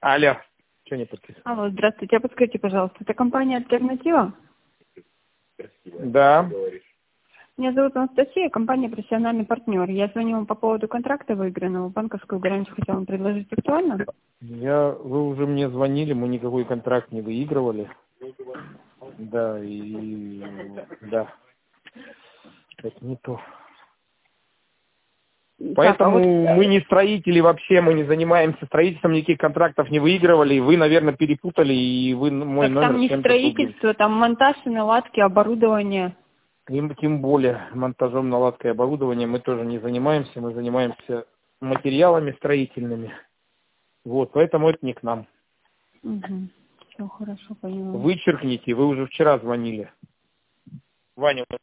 Алло. Что не подписано? Алло, здравствуйте. А подскажите, пожалуйста, это компания «Альтернатива»? Да. Меня зовут Анастасия, компания «Профессиональный партнер». Я звоню вам по поводу контракта выигранного. Банковскую гарантию хотела вам предложить. Актуально? Вы уже мне звонили, мы никакой контракт не выигрывали. Да, да, это не то. Поэтому мы не строители вообще, мы не занимаемся строительством, никаких контрактов не выигрывали. Вы, наверное, перепутали, и вы мой так номер там не чем-то строительство, там монтаж и наладки оборудования. тем более монтажом, наладкой оборудования мы тоже не занимаемся. Мы занимаемся материалами строительными. Вот, поэтому это не к нам. Угу. Все хорошо, поняла. Вычеркните, вы уже вчера звонили. Ваня.